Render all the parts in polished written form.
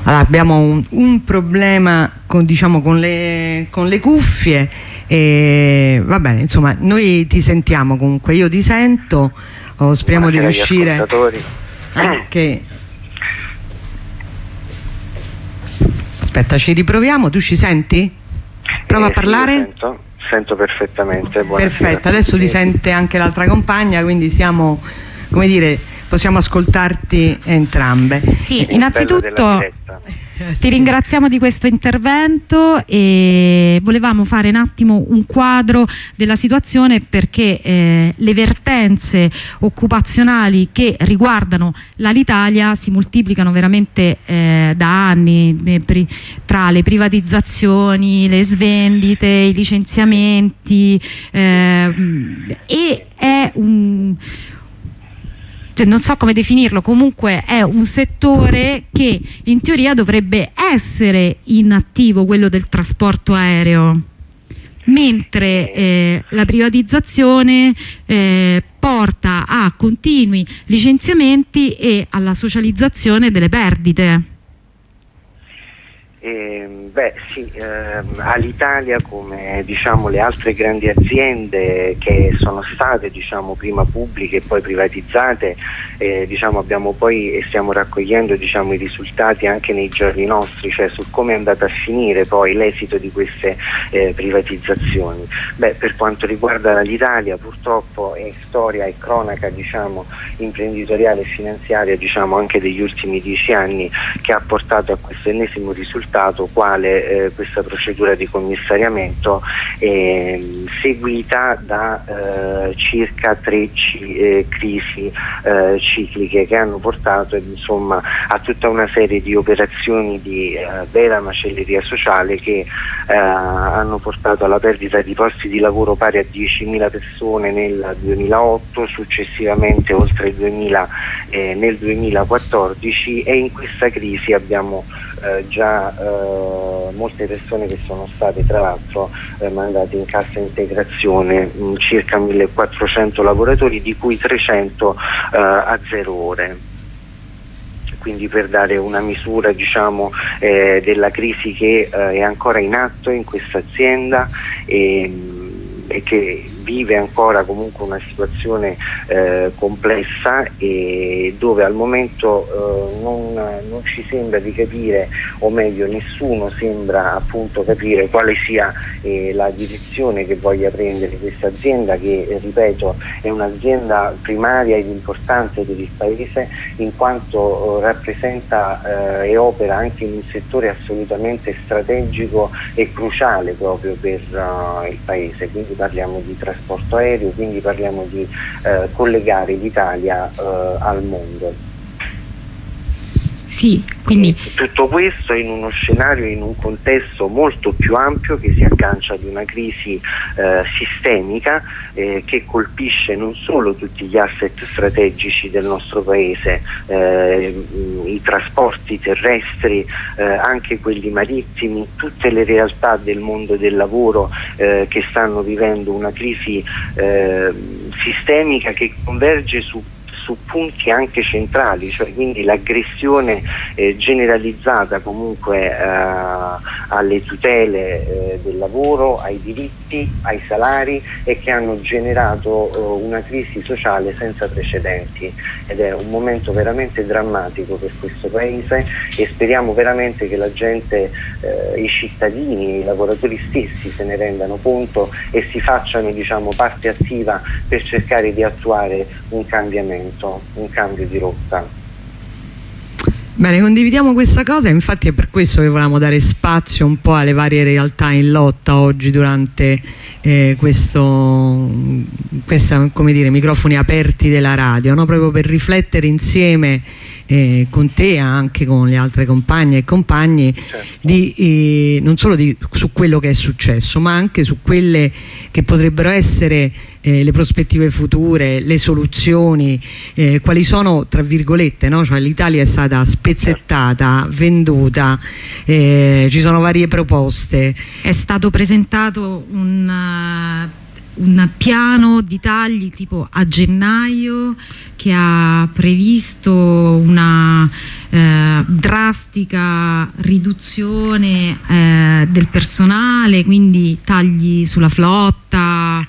Allora, abbiamo un problema con, diciamo, con le cuffie, e va bene, insomma, noi ti sentiamo comunque, io ti sento, speriamo di riuscire anche. Aspetta, ci riproviamo, tu ci senti? Prova a parlare? Sento perfettamente. Buonasera. Perfetto, adesso ti sente anche l'altra compagna, quindi siamo, come dire, possiamo ascoltarti entrambe. Sì, innanzitutto ti ringraziamo di questo intervento e volevamo fare un attimo un quadro della situazione, perché le vertenze occupazionali che riguardano l'Alitalia si moltiplicano veramente da anni, tra le privatizzazioni, le svendite, i licenziamenti, e è non so come definirlo, comunque è un settore che in teoria dovrebbe essere inattivo, quello del trasporto aereo, mentre la privatizzazione porta a continui licenziamenti e alla socializzazione delle perdite. Sì, Alitalia, come diciamo le altre grandi aziende che sono state prima pubbliche e poi privatizzate, abbiamo poi e stiamo raccogliendo i risultati anche nei giorni nostri, cioè su come è andata a finire poi l'esito di queste privatizzazioni. Per quanto riguarda l'Alitalia, purtroppo è storia e cronaca imprenditoriale e finanziaria anche degli ultimi 10 anni che ha portato a questo ennesimo risultato, quale questa procedura di commissariamento, seguita da circa 3 crisi cicliche che hanno portato a tutta una serie di operazioni di vera macelleria sociale che hanno portato alla perdita di posti di lavoro pari a 10.000 persone nel 2008, successivamente oltre 2.000 nel 2014, e in questa crisi abbiamo già molte persone che sono state tra l'altro mandate in cassa integrazione, circa 1.400 lavoratori, di cui 300 a 0 ore. Quindi per dare una misura della crisi che è ancora in atto in questa azienda e che vive ancora comunque una situazione complessa, e dove al momento non ci sembra di capire, o meglio nessuno sembra appunto capire quale sia la direzione che voglia prendere questa azienda, che ripeto è un'azienda primaria ed importante per il Paese, in quanto rappresenta e opera anche in un settore assolutamente strategico e cruciale proprio per il Paese. Quindi parliamo di trasporto aereo, quindi parliamo di collegare l'Italia al mondo. Sì, quindi tutto questo in uno scenario, in un contesto molto più ampio, che si aggancia ad una crisi sistemica che colpisce non solo tutti gli asset strategici del nostro Paese, i trasporti terrestri, anche quelli marittimi, tutte le realtà del mondo del lavoro che stanno vivendo una crisi sistemica che converge su punti anche centrali, cioè quindi l'aggressione generalizzata comunque alle tutele del lavoro, ai diritti, ai salari, e che hanno generato una crisi sociale senza precedenti, ed è un momento veramente drammatico per questo Paese, e speriamo veramente che la gente, i cittadini, i lavoratori stessi se ne rendano conto e si facciano parte attiva per cercare di attuare un cambiamento, un cambio di rotta. Bene, condividiamo questa cosa, infatti è per questo che volevamo dare spazio un po' alle varie realtà in lotta oggi durante questa, come dire, microfoni aperti della radio, no? Proprio per riflettere insieme con te, anche con le altre compagne e compagni, certo, non solo su quello che è successo, ma anche su quelle che potrebbero essere le prospettive future, le soluzioni, quali sono, tra virgolette, no? Cioè l'Italia è stata spezzettata, venduta, ci sono varie proposte. È stato presentato un piano di tagli tipo a gennaio, che ha previsto una drastica riduzione del personale, quindi tagli sulla flotta,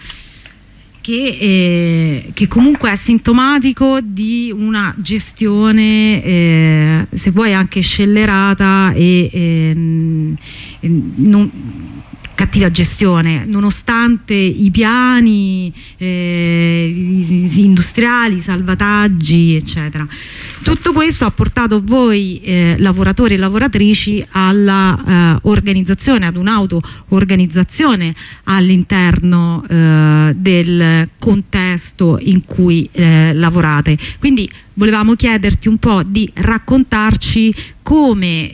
che comunque è sintomatico di una gestione se vuoi anche scellerata e cattiva gestione, nonostante i piani industriali, salvataggi eccetera. Tutto questo ha portato voi lavoratori e lavoratrici alla organizzazione, ad un'auto-organizzazione all'interno del contesto in cui lavorate. Quindi volevamo chiederti un po' di raccontarci come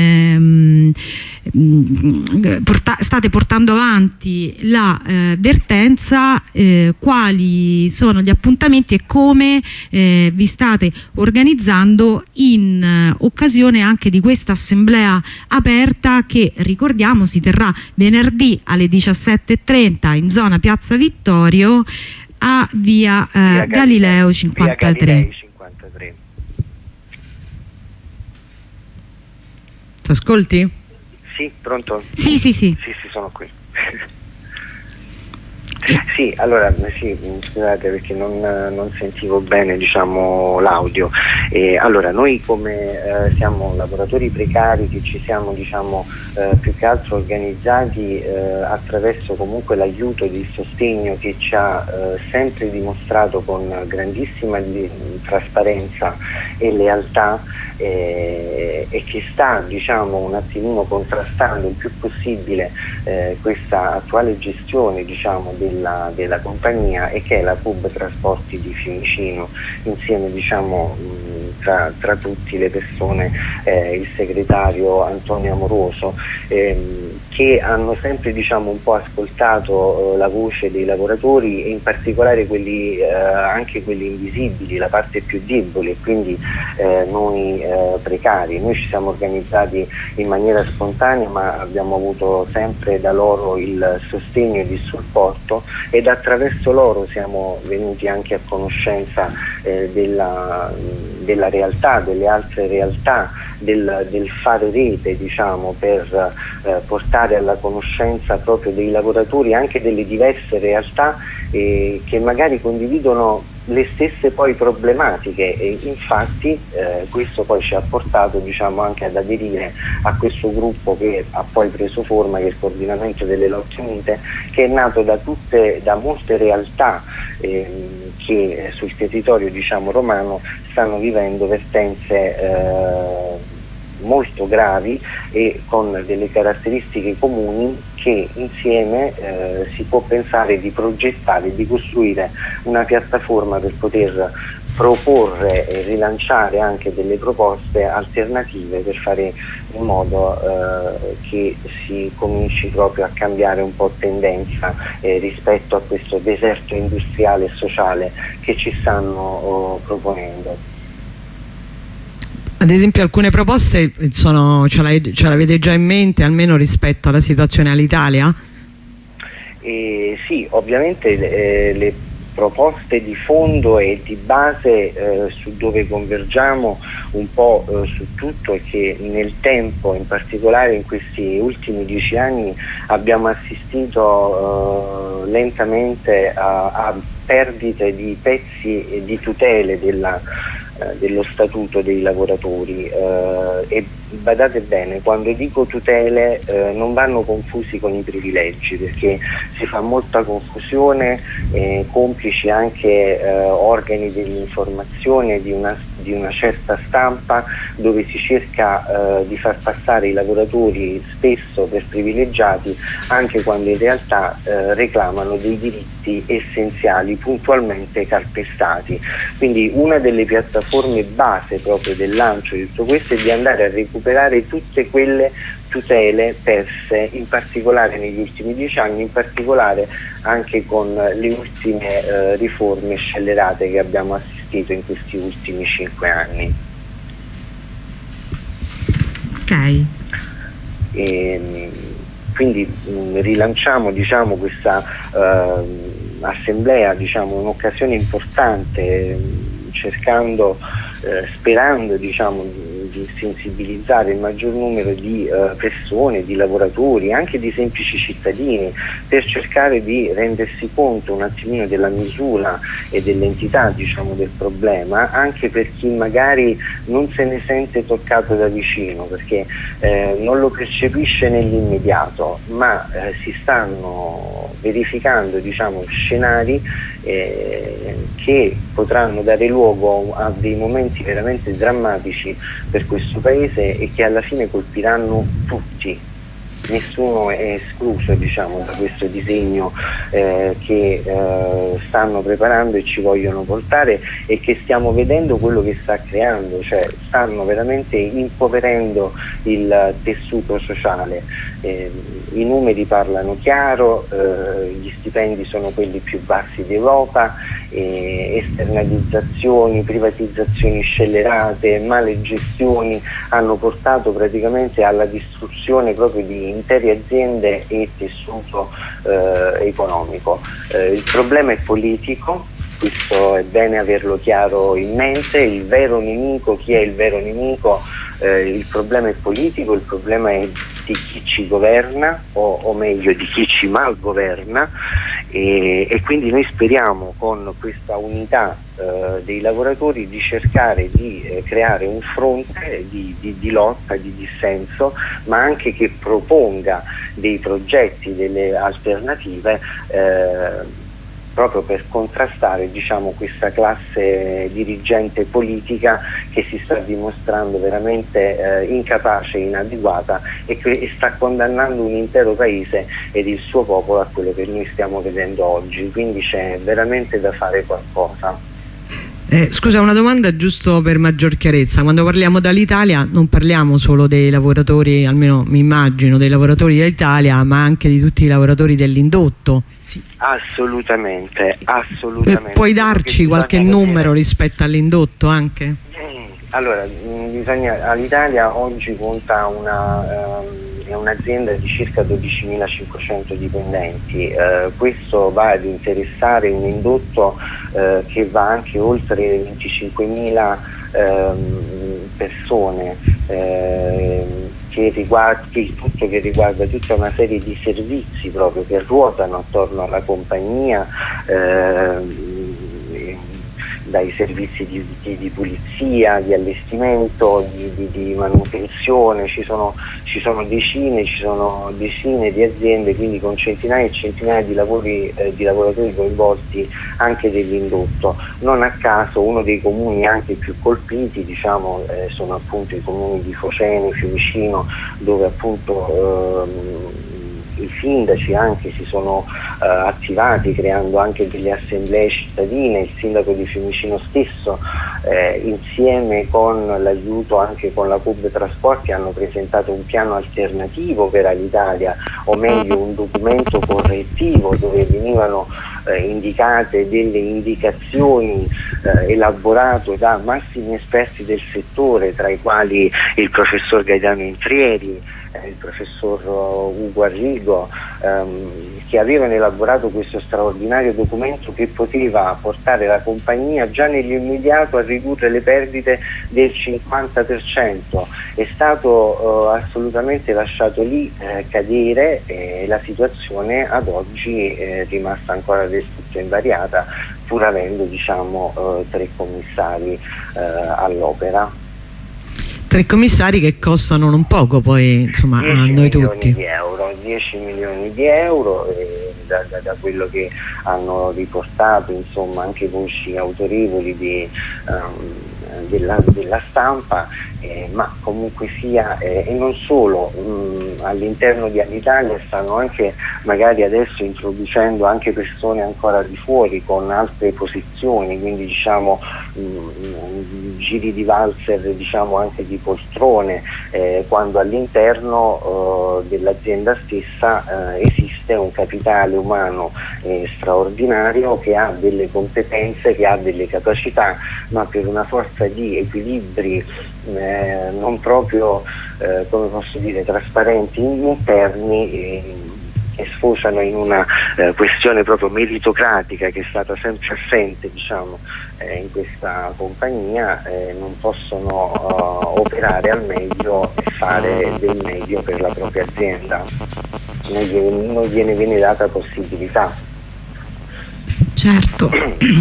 state portando avanti la vertenza, quali sono gli appuntamenti e come vi state organizzando in occasione anche di questa assemblea aperta che, ricordiamo, si terrà venerdì alle 17:30 in zona Piazza Vittorio a via Galileo 53. Ti ascolti? Sì, pronto? Sì, sono qui. Sì, allora, sì, scusate perché non sentivo bene, diciamo, l'audio. Allora, noi come siamo lavoratori precari che ci siamo, diciamo, più che altro organizzati attraverso comunque l'aiuto e il sostegno che ci ha sempre dimostrato con grandissima trasparenza e lealtà, e che sta, diciamo, un attimino contrastando il più possibile questa attuale gestione, diciamo, della compagnia, e che è la Pub Trasporti di Fiumicino, insieme, diciamo, tra tutti le persone, il segretario Antonio Amoroso, che hanno sempre, diciamo, un po' ascoltato la voce dei lavoratori, e in particolare quelli anche quelli invisibili, la parte più debole, quindi noi precari. Noi ci siamo organizzati in maniera spontanea, ma abbiamo avuto sempre da loro il sostegno e il supporto, ed attraverso loro siamo venuti anche a conoscenza della realtà, delle altre realtà, del fare rete, diciamo, per portare alla conoscenza proprio dei lavoratori anche delle diverse realtà che magari condividono le stesse poi problematiche, e infatti questo poi ci ha portato, diciamo, anche ad aderire a questo gruppo che ha poi preso forma, che è il Coordinamento delle Lotte Unite, che è nato da molte realtà che sul territorio, diciamo, romano stanno vivendo vertenze molto gravi e con delle caratteristiche comuni, che insieme si può pensare di progettare, di costruire una piattaforma per poter proporre e rilanciare anche delle proposte alternative, per fare in modo che si cominci proprio a cambiare un po' tendenza rispetto a questo deserto industriale e sociale che ci stanno proponendo. Ad esempio, alcune proposte ce l'avete già in mente, almeno rispetto alla situazione all'Italia? Sì, ovviamente le proposte di fondo e di base su dove convergiamo un po' su tutto, è che nel tempo, in particolare in questi ultimi 10 anni, abbiamo assistito lentamente a perdite di pezzi e di tutele dello statuto dei lavoratori, e badate bene, quando dico tutele non vanno confusi con i privilegi, perché si fa molta confusione, complici anche organi dell'informazione di una certa stampa, dove si cerca di far passare i lavoratori spesso per privilegiati, anche quando in realtà reclamano dei diritti essenziali puntualmente calpestati. Quindi una delle piattaforme base proprio del lancio di tutto questo è di andare a recuperare tutte quelle tutele perse, in particolare negli ultimi 10 anni, in particolare anche con le ultime riforme scellerate che abbiamo assistito in questi ultimi 5 anni. Ok. Quindi rilanciamo, diciamo, questa assemblea, diciamo, un'occasione importante, cercando, sperando, diciamo, di sensibilizzare il maggior numero di persone, di lavoratori, anche di semplici cittadini, per cercare di rendersi conto un attimino della misura e dell'entità, diciamo, del problema, anche per chi magari non se ne sente toccato da vicino, perché non lo percepisce nell'immediato, ma si stanno verificando, diciamo, scenari che potranno dare luogo a dei momenti veramente drammatici per questo paese e che alla fine colpiranno tutti. Nessuno è escluso, diciamo, da questo disegno che stanno preparando e ci vogliono portare, e che stiamo vedendo quello che sta creando, cioè stanno veramente impoverendo il tessuto sociale. I numeri parlano chiaro, gli stipendi sono quelli più bassi d'Europa, esternalizzazioni, privatizzazioni scellerate, male gestioni hanno portato praticamente alla distruzione proprio di intere aziende e tessuto economico. Il problema è politico, questo è bene averlo chiaro in mente. Il vero nemico, chi è il vero nemico? Il problema è politico, il problema è di chi ci governa, o meglio di chi ci malgoverna, e quindi noi speriamo con questa unità dei lavoratori di cercare di creare un fronte di lotta, di dissenso, ma anche che proponga dei progetti, delle alternative proprio per contrastare, diciamo, questa classe dirigente politica che si sta dimostrando veramente incapace, inadeguata, e che sta condannando un intero paese ed il suo popolo a quello che noi stiamo vedendo oggi. Quindi c'è veramente da fare qualcosa. Scusa, una domanda giusto per maggior chiarezza. Quando parliamo dall'Italia non parliamo solo dei lavoratori, almeno mi immagino, dei lavoratori dell'Italia, ma anche di tutti i lavoratori dell'indotto. Sì. Assolutamente, assolutamente. Puoi darci qualche numero rispetto all'indotto anche? Allora, l'Italia oggi conta è un'azienda di circa 12.500 dipendenti. Questo va ad interessare un indotto che va anche oltre le 25.000 persone, che riguarda tutta una serie di servizi proprio che ruotano attorno alla compagnia, dai servizi di pulizia, di allestimento, di manutenzione. Ci sono decine di aziende, quindi con centinaia e centinaia di lavoratori coinvolti anche dell'indotto. Non a caso uno dei comuni anche più colpiti, diciamo, sono appunto i comuni di Focene, Fiumicino, dove appunto i sindaci anche si sono attivati, creando anche delle assemblee cittadine. Il sindaco di Fiumicino stesso, insieme con l'aiuto anche con la CUB Trasporti, hanno presentato un piano alternativo per Alitalia, o meglio un documento correttivo dove venivano indicate delle indicazioni elaborato da massimi esperti del settore, tra i quali il professor Gaetano Intrieri, il professor Ugo Arrigo, che avevano elaborato questo straordinario documento che poteva portare la compagnia già nell'immediato a ridurre le perdite del 50%. È stato assolutamente lasciato lì cadere, e la situazione ad oggi è rimasta ancora del tutto invariata, pur avendo, diciamo, 3 commissari all'opera. 3 commissari che costano non poco, poi insomma a noi tutti. 10 milioni di euro, da quello che hanno riportato, insomma, anche voci autorevoli della stampa, ma comunque sia, e non solo, all'interno di Alitalia stanno anche magari adesso introducendo anche persone ancora di fuori con altre posizioni, quindi diciamo giri di valzer, diciamo anche di poltrone, quando all'interno dell'azienda stessa esiste un capitale umano straordinario, che ha delle competenze, che ha delle capacità, ma per una forza di equilibri non proprio come posso dire, trasparenti interni, sfociano in una questione proprio meritocratica che è stata sempre assente, diciamo, in questa compagnia, non possono operare al meglio e fare del meglio per la propria azienda. Non viene data possibilità. Certo.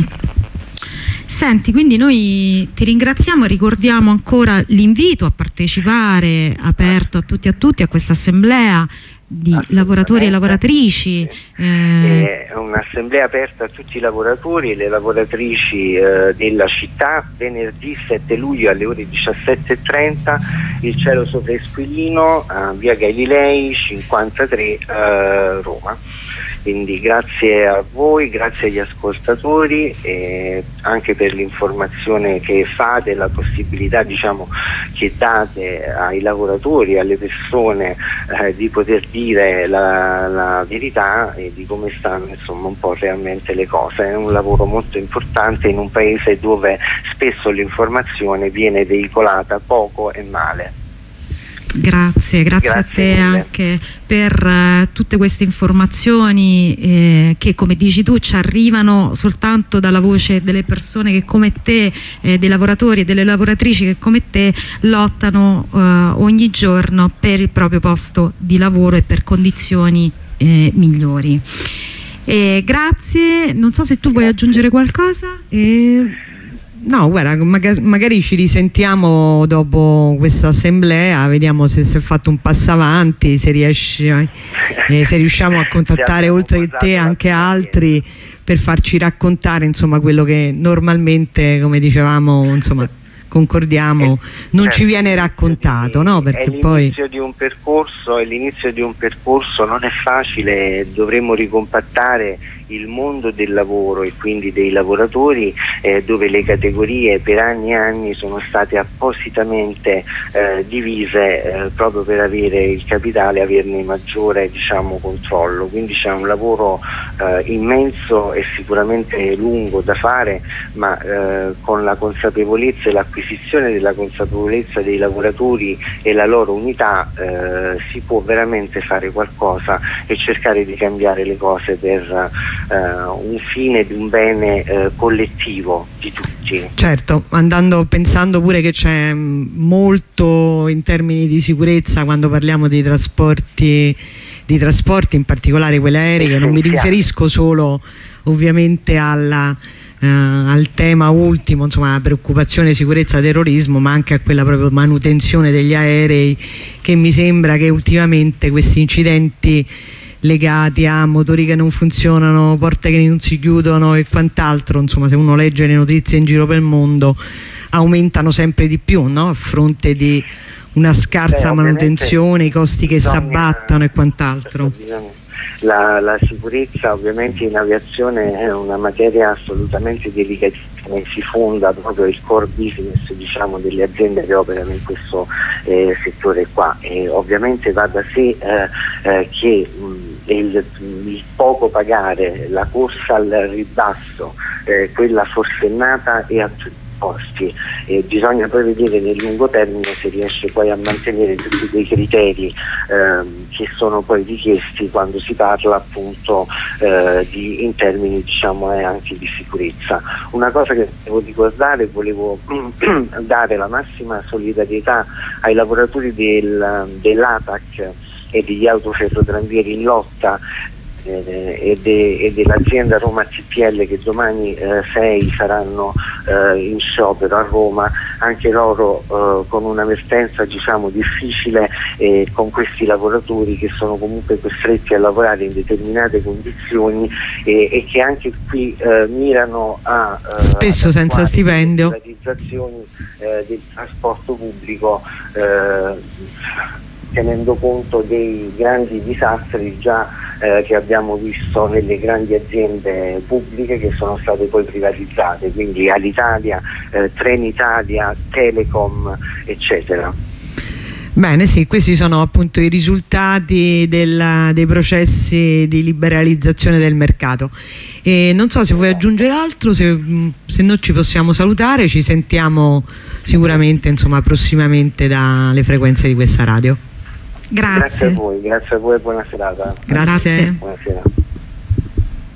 Senti, quindi noi ti ringraziamo e ricordiamo ancora l'invito a partecipare aperto a tutti a questa assemblea di lavoratori e lavoratrici. È un'assemblea aperta a tutti i lavoratori e le lavoratrici della città, venerdì 7 luglio alle ore 17:30, il cielo sopra Esquilino, via Galilei 53, Roma. Quindi grazie a voi, grazie agli ascoltatori, anche per l'informazione che fate, la possibilità, diciamo, che date ai lavoratori, alle persone di poter dire la verità e di come stanno, insomma, un po' realmente le cose. È un lavoro molto importante in un paese dove spesso l'informazione viene veicolata poco e male. Grazie a te anche per tutte queste informazioni che, come dici tu, ci arrivano soltanto dalla voce delle persone che come te, dei lavoratori e delle lavoratrici che come te lottano ogni giorno per il proprio posto di lavoro e per condizioni migliori. Grazie, non so se tu vuoi aggiungere qualcosa. No, guarda, magari ci risentiamo dopo questa assemblea, vediamo se si è fatto un passo avanti, se riusciamo a contattare oltre che te anche altri per farci raccontare, insomma, quello che normalmente, come dicevamo, insomma, concordiamo, non ci viene raccontato, no? Perché poi l'inizio di un percorso non è facile, dovremmo ricompattare il mondo del lavoro e quindi dei lavoratori, dove le categorie per anni e anni sono state appositamente divise proprio per avere il capitale, averne maggiore, diciamo, controllo. Quindi c'è un lavoro immenso e sicuramente lungo da fare, ma con la consapevolezza e l'acquisizione della consapevolezza dei lavoratori e la loro unità si può veramente fare qualcosa e cercare di cambiare le cose per un fine di un bene collettivo di tutti. Certo, pensando pure che c'è molto in termini di sicurezza quando parliamo di trasporti, in particolare quelli aerei, che non mi riferisco solo ovviamente al tema ultimo, insomma, la preoccupazione sicurezza terrorismo, ma anche a quella proprio manutenzione degli aerei, che mi sembra che ultimamente questi incidenti legati a motori che non funzionano, porte che non si chiudono e quant'altro, insomma, se uno legge le notizie in giro per il mondo, aumentano sempre di più, no? A fronte di una scarsa manutenzione, i costi che si abbattono e quant'altro. La sicurezza ovviamente in aviazione è una materia assolutamente delicatissima e si fonda proprio il core business, diciamo, delle aziende che operano in questo settore qua, e ovviamente va da sé che il poco pagare, la corsa al ribasso, quella forsennata e a tutti i costi, bisogna poi vedere nel lungo termine se riesce poi a mantenere tutti quei criteri che sono poi richiesti quando si parla appunto in termini, diciamo, anche di sicurezza. Una cosa che devo ricordare, volevo dare la massima solidarietà ai lavoratori dell'ATAC e degli autoferrotranvieri in lotta e dell'azienda Roma CPL, che domani 6 saranno in sciopero a Roma, anche loro con una vertenza, diciamo, difficile, con questi lavoratori che sono comunque costretti a lavorare in determinate condizioni e che anche qui mirano a spesso senza stipendio, privatizzazioni del trasporto pubblico, tenendo conto dei grandi disastri già che abbiamo visto nelle grandi aziende pubbliche che sono state poi privatizzate, quindi Alitalia, Trenitalia, Telecom, eccetera. Bene, sì, questi sono appunto i risultati dei processi di liberalizzazione del mercato. E non so se vuoi aggiungere altro, se no ci possiamo salutare, ci sentiamo sicuramente, insomma, prossimamente dalle frequenze di questa radio. Grazie. Grazie a voi e buona serata. Grazie. Buonasera.